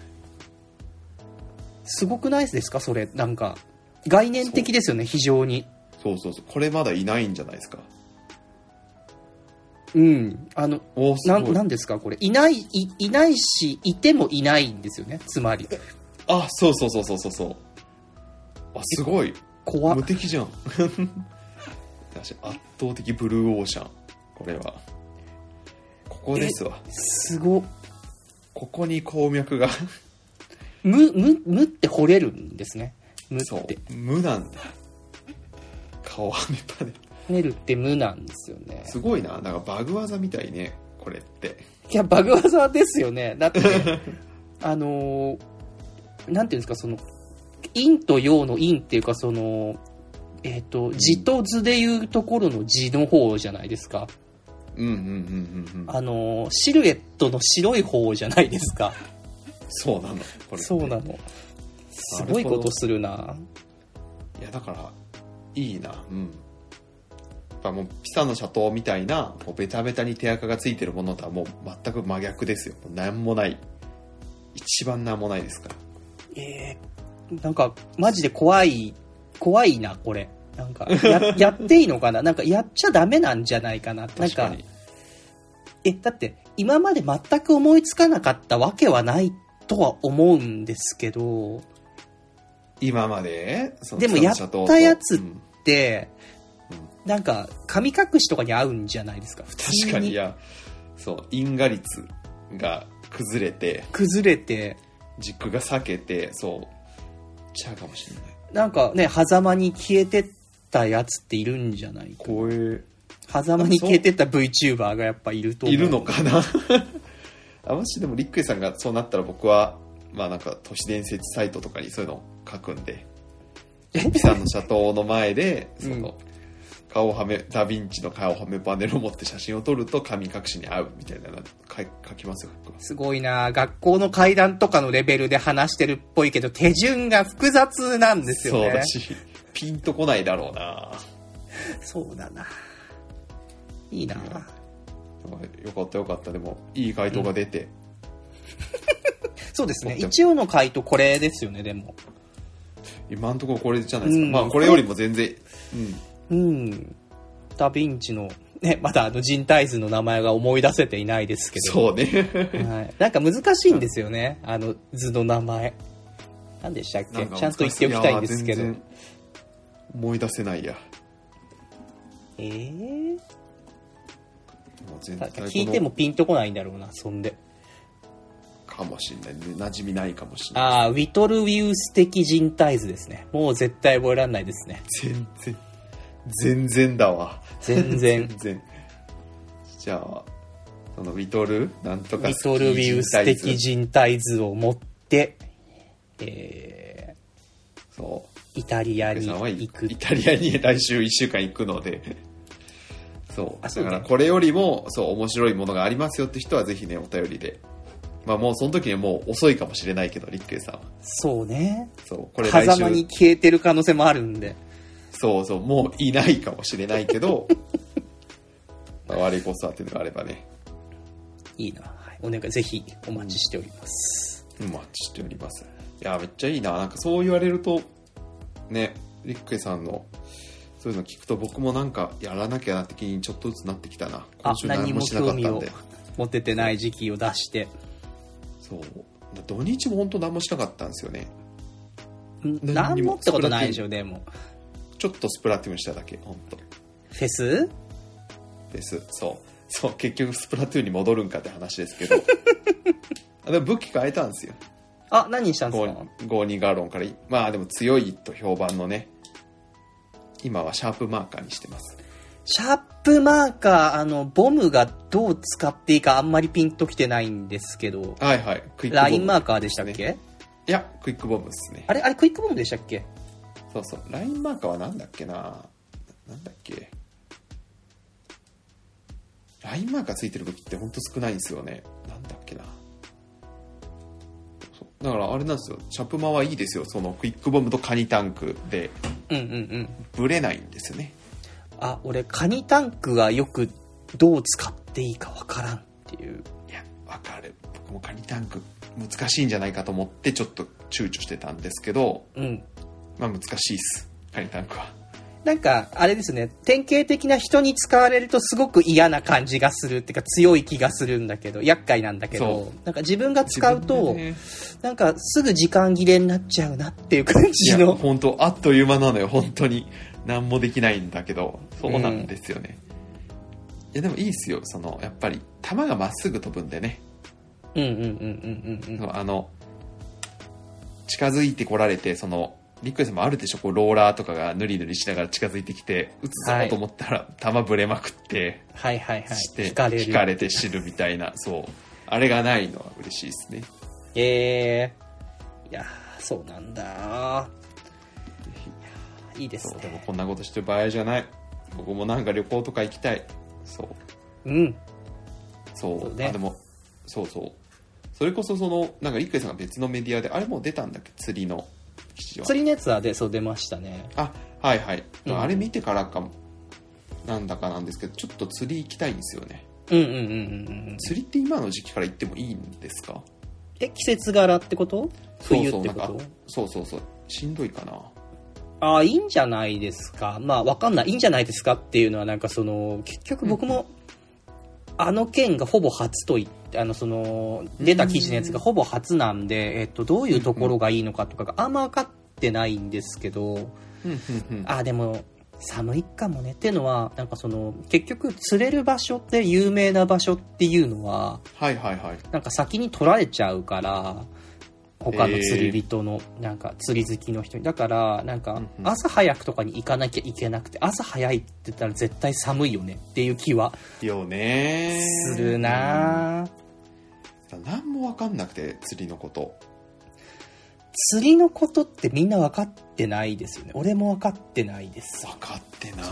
すごくないですかそれ。なんか概念的ですよね、非常に。 そうそうそう、これまだいないんじゃないですか。 うん、あのななんですかこれ、いない い, いないしいてもいないんですよね、つまり。 あ、そうそうそうそうそうそう。あ、すごい怖っ、 無敵じゃん。圧倒的ブルーオーシャン。これはここですわ。 すごっ。 ここに鉱脈が無無無って掘れるんですね。無って。 そう、無なんだ。顔はめパネル。 パネルって無なんですよね。 すごいな。なんかバグ技みたいね、これって。 いや、バグ技ですよね。だって、あのー、なんていうんですか、その、陰と陽の陰っていうか、その、 えっ、ー、と、字と図でいうところの字の方じゃないですか。 うんうんうんうんうん。 あの、シルエットの白い方じゃないですか。 そうなの。これそうなの。すごいことするな。 いや、だから、いいな。うん。やっぱもう、ピサの斜塔みたいな、こうベタベタに手垢がついてるものとはもう全く真逆ですよ。なんもない。一番なんもないですから。 えー、なんか、マジで怖い、怖いな、これ。なんかや、やっていいのかななんか、やっちゃダメなんじゃないかな。なんか、 確かに。 え、だって、今まで全く思いつかなかったわけはないとは思うんですけど、 今まででもやったやつって、うんうん、なんか、神隠しとかに合うんじゃないですか、普通に。 確かに、いや、そう、因果率が崩れて、 崩れて、 軸が裂けて、そう、ちゃうかもしれない。 なんかね、狭間に消えてったやつっているんじゃないかな。 こういう狭間に消えてった VTuber がやっぱいると思う。 いるのかなあ、もしでもリックエさんがそうなったら僕はまあなんか都市伝説サイトとかにそういうのを書くんで、ピサの斜塔の前でその、うん、顔はめダヴィンチの顔はめパネルを持って写真を撮ると神隠しに合うみたいなの書きますよ。 すごいな。学校の階段とかのレベルで話してるっぽいけど手順が複雑なんですよね。 そうだしピンとこないだろうな。 そうだな。いいな。 よかったよかった。でもいい回答が出て、うん、 そうですね。一応の回答これですよね。でも今のところこれじゃないですか、うん、まあこれよりも全然うん、うん、ダヴィンチのね、まだあの人体図の名前が思い出せていないですけど、 そうね、 はい、なんか難しいんですよね、あの図の名前何でしたっけ。ちゃんと言っておきたいんですけど思い出せないや。 えー聞いてもピンとこないんだろうな。そんでかもしれないね。馴染みないかもしれない。 ああ、ウィトルウィウス的人体図ですね。もう絶対覚えられないですね。 全然全然だわ。 全然全然。じゃあそのウィトルなんとかウィトルウィウス的人体図を持って、えー、そうイタリアに行く。 イタリアに来週いっしゅうかん行くので。そうだからこれよりもそう面白いものがありますよって人はぜひねお便りで、まあもうその時にはもう遅いかもしれないけどリックエさんはそうね、 そうこれ来週狭間に消えてる可能性もあるんで、 そうそうもういないかもしれないけどまあ悪いコストっていうのがあればねいいな、はい、お願いぜひお待ちしております、 うん、お待ちしております。いやめっちゃいいな。なんかそう言われるとねリックエさんのそういうの聞くと僕もなんかやらなきゃなって気にちょっとずつなってきたな。今週何もしなかったんで。 何も興味を持ててない時期を出して。 そう。土日も本当何もしなかったんですよね。 何もってことないでしょ、でも。 ちょっとスプラトゥーンしただけ、本当。 フェス？フェス、そう。そう、結局スプラトゥーンに戻るんかって話ですけど。でも武器変えたんですよ。 あ、何したんですか？ ゴーニーガーロンから。まあでも強いと評判のね。今はシャープマーカーにしてます。 シャープマーカー、あのボムがどう使っていいかあんまりピンときてないんですけど。 はいはい。クイックボム、ね、 ラインマーカーでしたっけ？ いやクイックボムですね。 あれあれクイックボムでしたっけ？ そうそう。ラインマーカーはなんだっけな。なんだっけ。ラインマーカーついてる武器ってほんと少ないんですよね。なんだっけな。だからあれなんですよ。シャープマはいいですよ。そのクイックボムとカニタンクで。 うんうんうん。 ブレないんですよね。 あ、俺カニタンクはよくどう使っていいかわからんっていう。 いや、わかる。僕もカニタンク難しいんじゃないかと思ってちょっと躊躇してたんですけど、 うん。 まあ難しいっす。カニタンクは。 なんかあれですね。典型的な人に使われるとすごく嫌な感じがするっていうか強い気がするんだけど、厄介なんだけど、なんか自分が使うと、ね、なんかすぐ時間切れになっちゃうなっていう感じの。 本当あっという間なのよ。本当に何もできないんだけど、そうなんですよね。うん、いやでもいいっすよ。そのやっぱり弾がまっすぐ飛ぶんでね。 うんうんうんうんうんうん。 あの近づいてこられてその。リックエさんもあるでしょこうローラーとかがヌリヌリしながら近づいてきて撃つぞと思ったら、はい、弾ぶれまくってはいはいはいして引かれる引かれて死ぬみたいなそうあれがないのは嬉しいですね。 えー、いやそうなんだ。 いいですね。 そうでもこんなことしてる場合じゃない。僕もなんか旅行とか行きたい。そううんそうそうね、 あでもそうそうそれこそそのなんかリックさんが別のメディアであれもう出たんだっけ、釣りの記事は。 釣りのやつはでそう出ましたね。 あはいはい、 うん、 あれ見てからかもなんだかなんですけど、ちょっと釣り行きたいんですよね。 うんうんうんうんうん。 釣りって今の時期から行ってもいいんですか？ え、季節柄ってこと？冬ってこと？ そうそう、そうそうそう、しんどいかな。 ああ、いいんじゃないですか。まあわかんない、いいんじゃないですかっていうのはなんかその結局僕も、うん、あの件がほぼ初と言ってあのその出た記事のやつがほぼ初なんで、えっとどういうところがいいのかとかがあんま分かってないんですけど、あでも寒いかもねっていうのはなんかその結局釣れる場所って有名な場所っていうのは、 はいはいはい、 なんか先に取られちゃうから他の釣り人のなんか釣り好きの人に、だからなんか朝早くとかに行かなきゃいけなくて、朝早いって言ったら絶対寒いよねっていう気はよねするな。 何も分かんなくて釣りのこと釣りのことってみんな分かってないですよね。俺も分かってないです。 分かってない、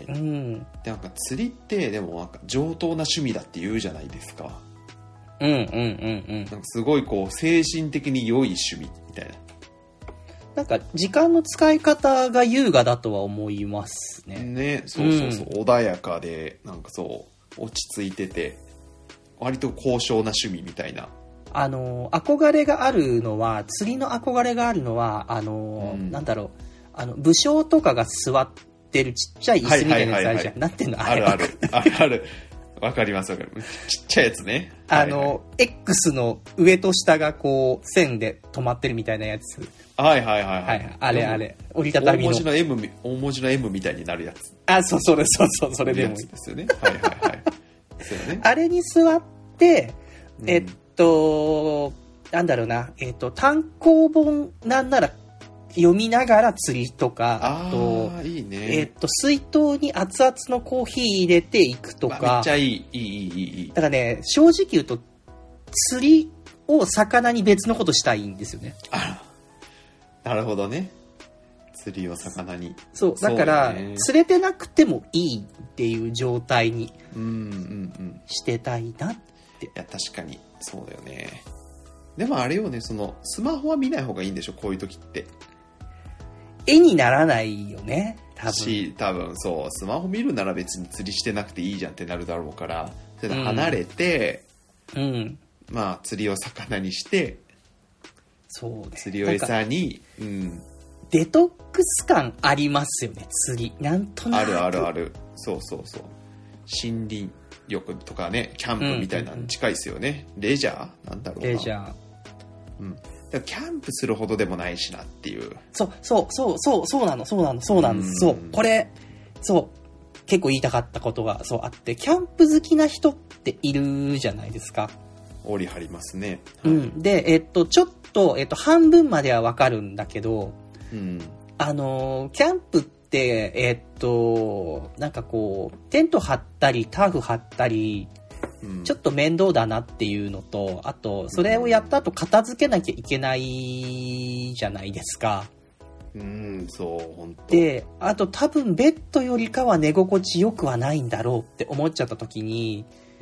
うん、 でなんか釣りってでもなんか上等な趣味だって言うじゃないですか。 うんうんうんうん。 なんかすごいこう精神的に良い趣味みたいな。 なんか時間の使い方が優雅だとは思いますね。 ね、そうそうそう、うん、穏やかでなんかそう落ち着いてて割と高尚な趣味みたいな。 あの憧れがあるのは釣りの憧れがあるのはあの、うん、なんだろうあの武将とかが座ってるちっちゃい椅子みたいなやつあるじゃん。なんていうのあれ。 あるあるあるある。わかりますわかる。ちっちゃいやつね。 あの、はいはい、X の上と下がこう線で止まってるみたいなやつ。 はいはいはいはい。 はい、あれあれ。折りたたみの。 大文字の M、大文字の M みたいになるやつ。 あ、そうそれそうそうそれでもいいですよね。はいはいはい。そうね。 あれに座ってえっと、うん、なんだろうなえっと単行本なんなら読みながら釣りとか、 あといいね、 えっと水筒に熱々のコーヒー入れていくとか、 めっちゃいいいいいいいい。 だからね正直言うと釣りを魚に別のことしたいんですよね。 あら、なるほどね。釣りを魚に。 そうだから、ね、釣れてなくてもいいっていう状態にしてたいなって。 いや確かにそうだよね。でもあれよね、そのスマホは見ない方がいいんでしょこういう時って。 絵にならないよね多分。 し多分そうスマホ見るなら別に釣りしてなくていいじゃんってなるだろうから、それで離れて、 うん、うん、 まあ釣りを魚にして、 そうです釣りを餌に、うん、 デトックス感ありますよね釣り。なんとなくあるあるある。そうそうそう、森林浴とかねキャンプみたいなの近いですよね、うんうんうん、レジャーなんだろうな、 レジャー、 うん、だキャンプするほどでもないしなっていう。 そうそうそうそうそうなのそうなのそうなんです。そうこれそう結構言いたかったことがそうあって、キャンプ好きな人っているじゃないですか。 折り張りますね、 はい、うん、でえっとちょっと、えっと、半分まではわかるんだけど、 うん、 あのキャンプってえっとなんかこうテント張ったりターフ張ったり、うん、ちょっと面倒だなっていうのと、あとそれをやった後片付けなきゃいけないじゃないですか。 うん、そう本当で、あと多分ベッドよりかは寝心地よくはないんだろうって思っちゃった時に、 うん、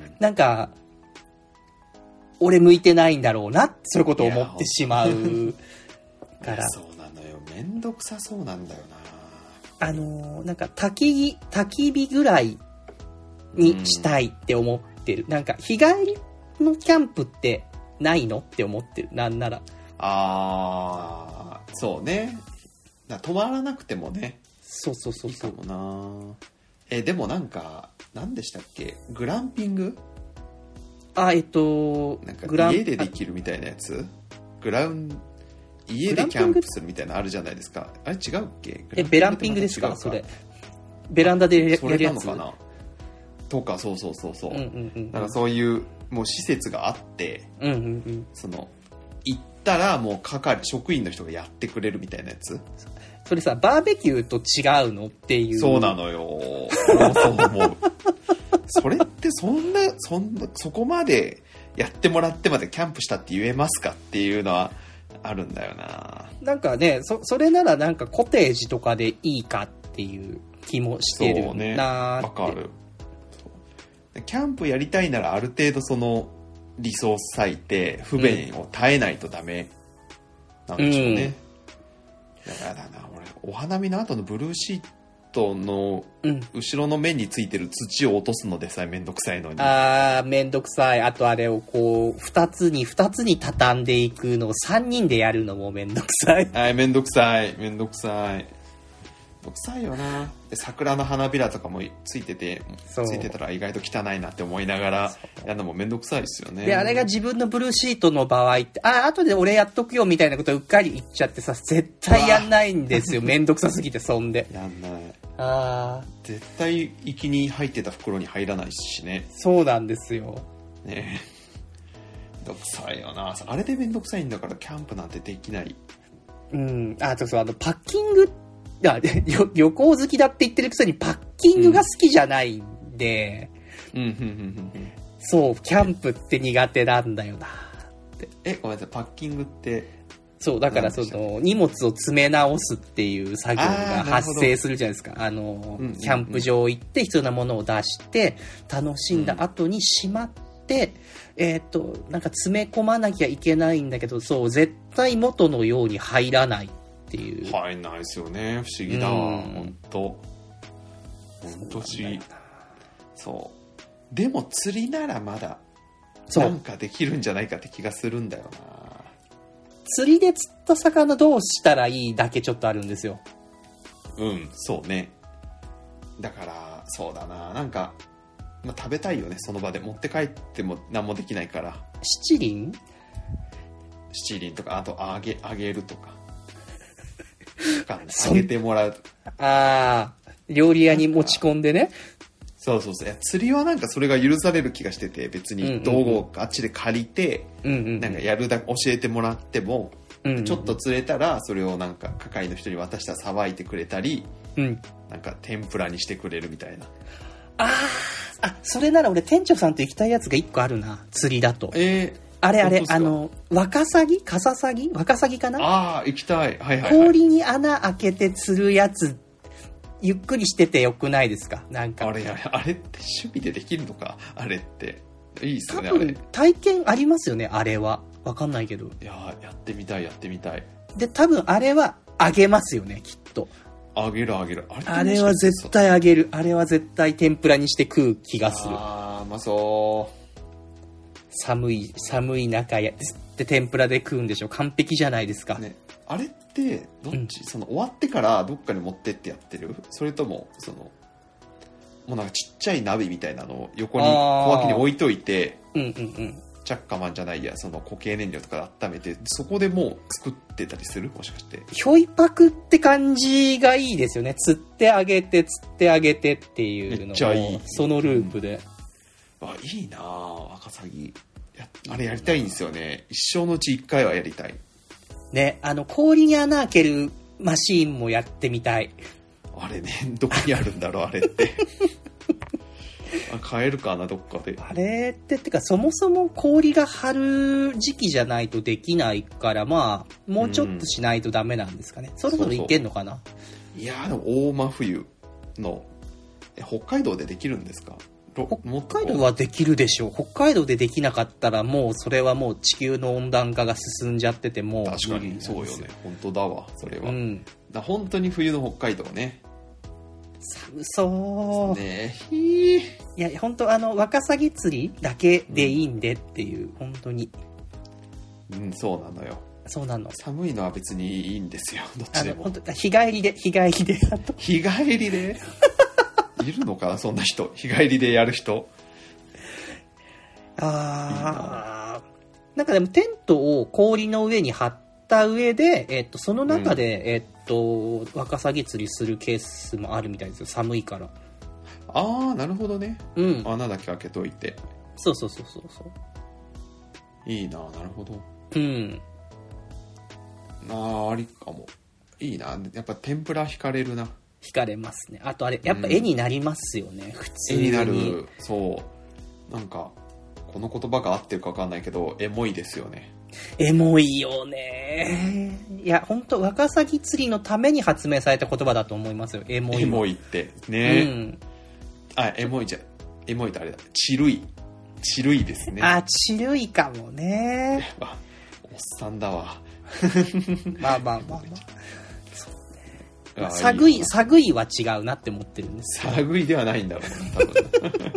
なんか俺向いてないんだろうなってそういうことを思ってしまうからそうなのよ、めんどくさそうなんだよな。 あのー、なんか焚き焚き火ぐらいにしたいって思ってる、うん、なんか日帰りのキャンプってないのって思ってる。なんならあーそうね、だ泊まらなくてもね、 そうそうそうそういいかもな。えでもなんか何でしたっけ、グランピング、 あえっとなんか家でできるみたいなやつ、グラウン家でキャンプするみたいなのあるじゃないですか。あれ違うっけ？ えベランピングですかそれ。ベランダでやるやつ。 それなのかなとか、そうそうそうそう。うんうんうん、なんかそういうもう施設があって、 うんうんうん、 その行ったらもう係職員の人がやってくれるみたいなやつ。 それさバーベキューと違うのっていう。 そうなのよ。そう思う。それってそんなそんなそこまでやってもらってまでキャンプしたって言えますかっていうのはあるんだよな。 なんかね、そ、それならなんかコテージとかでいいかっていう気もしてるなーって。そうね。わかる。キャンプやりたいならある程度そのリソース割いて不便を耐えないとダメなんでしょうね。うん、だからだな、俺、お花見の後のブルーシートの後ろの面についてる土を落とすのでさえめんどくさいのに。 あー、めんどくさい。あとあれをこう、二つに、二つに畳んでいくのを三人でやるのもめんどくさい。 はい、めんどくさい。めんどくさい。めんどくさいよな。で、桜の花びらとかもついてて、ついてたら意外と汚いなって思いながらやるのもめんどくさいですよね。 で、あれが自分のブルーシートの場合って、あ、後で俺やっとくよみたいなことうっかり言っちゃってさ、絶対やんないんですよ。めんどくさすぎて、そんで。 やんない。 あー、絶対行きに入ってた袋に入らないしね。 そうなんですよ。 ねえ。めんどくさいよな。あれでめんどくさいんだからキャンプなんてできない。 うん。あ、そうそう、あの、パッキング、旅行好きだって言ってるくせにパッキングが好きじゃないんで、 うん、うん、うん、うん。 そう、キャンプって苦手なんだよなって。 え、ごめんなさい、パッキングって、 そう、だからその、荷物を詰め直すっていう作業が発生するじゃないですか。あの、うんうんうん、キャンプ場行って必要なものを出して、楽しんだ後にしまって、うん、えっと、なんか詰め込まなきゃいけないんだけど、そう、絶対元のように入らないっていう。 入んないですよね。不思議だわ。ほんと。ほんと不思議。そう。でも釣りならまだ、なんかできるんじゃないかって気がするんだよな。 釣りで釣った魚どうしたらいいだけちょっとあるんですよ。 うん、そうね。だから、そうだな。なんか、まあ、食べたいよね、その場で。持って帰っても何もできないから。 七輪七輪とか、あと揚げ、揚げるとか。揚げてもらうとか。 ああ、料理屋に持ち込んでね。 そうそうそう。いや、釣りはなんかそれが許される気がしてて、別に道具をあっちで借りて、うんうんうん、なんかやるだけ教えてもらっても、うんうん、ちょっと釣れたらそれをなんか係の人に渡したらさばいてくれたり、うん、なんか天ぷらにしてくれるみたいな。 ああ、それなら俺店長さんと行きたいやつが一個あるな、釣りだと。 えー、 あれあれ、あの、ワカサギカササギワカサギかな。 ああ、行きたい。はいはい、はい。 氷に穴開けて釣るやつ、ゆっくりしててよくないですか？なんか。 あれ、あれ、あれって趣味でできるのか？あれって。いいっすね、 多分、体験ありますよね、あれは。わかんないけど。 いや、やってみたい、やってみたい。 で、多分あれは揚げますよね、きっと。 揚げる揚げる。 あれ、あれは絶対揚げる。あれは絶対天ぷらにして食う気がする。 あー、うまそう。 寒い、寒い中やって天ぷらで食うんでしょ。完璧じゃないですか。ね、 あれってどっち、うん、その終わってからどっかに持ってってやってる？それともそのもうなんかちっちゃい鍋みたいなのを横に小脇に置いといて、うんうんうん、チャッカマンじゃないや、その固形燃料とかで温めてそこでもう作ってたりする？もしかしてひょいパクって感じがいいですよね。釣ってあげて釣ってあげてっていうのをめっちゃいい、そのループで、 うん、あ、いいなぁ。ワカサギやあれやりたいんですよね。一生のうち一回はやりたいね。あの氷に穴開けるマシーンもやってみたい。 あれね、どこにあるんだろうあれってあ、買えるかな、どっかで。 あれってってかそもそも氷が張る時期じゃないとできないから、まあもうちょっとしないとダメなんですかね、うん、そろそろいけんのかな。そうそう、いやでも大真冬の北海道でできるんですか？ 北海道はできるでしょう。北海道でできなかったらもうそれはもう地球の温暖化が進んじゃってて、もう確かにそうよね。本当だわ、それは、うん、だ本当に冬の北海道ね、 寒そうね。ひー、 いや本当あのワカサギ釣りだけでいいんでっていう、うん、本当に、 うん、そうなのよ。 そうなの。 寒いのは別にいいんですよ、どっちでも。 本当日帰りで日帰りであと日帰りでいるのかな、そんな人。日帰りでやる人。 ああ、なんかでもテントを氷の上に張った上で、えっとその中で、うん、えっとワカサギ釣りするケースもあるみたいですよ。寒いから。 ああ、なるほどね。うん。穴だけ開けといて。 そうそうそうそうそう。 いいな、なるほど。 うん。 ああ、ありかも。いいな。やっぱ天ぷら惹かれるな。 惹かれますね。あとあれやっぱ絵になりますよね、うん、普通に。 絵になる。そう、なんかこの言葉が合ってるか分かんないけど、エモいですよね。 エモいよね。いや、本当ワカサギ釣りのために発明された言葉だと思いますよ。エモい。 エモいってね。 うん、 あ、エモいじゃ、エモいとあれだ。チルい。チルいですね。 あ、チルいかもね。 あ、おっさんだわ。 まあまあまあまあ。そうね。さぐい、さぐいは違うなって思ってるんですよ。 さぐいではないんだろうな、多分。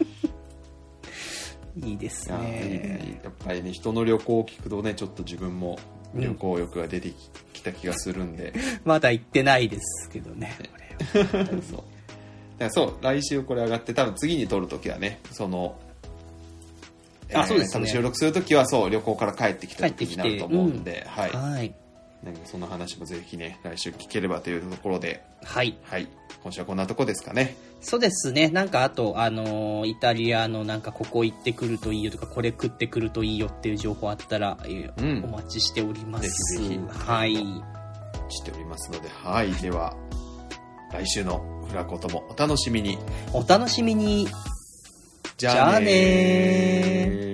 いいですね。 いいね。やっぱりね、人の旅行を聞くとね、ちょっと自分も旅行欲が出てきた気がするんで。うん、 まだ行ってないですけどね。 そう。だからそう、来週これ上がって、多分次に撮るときはね、その、 あ、そうですね。 多分収録するときはそう、旅行から帰ってきた時になると思うんで、うん、はい。 はい。 なんかその話もぜひね、来週聞ければというところで、 はい。 はい。今週はこんなとこですかね。 そうですね。なんかあと、あのー、イタリアのなんかここ行ってくるといいよとか、これ食ってくるといいよっていう情報あったら、うん、お待ちしております。 ぜひぜひ。 はい。 しておりますので、はい。では、来週のフラコトもお楽しみに。 お楽しみに。 じゃあねー。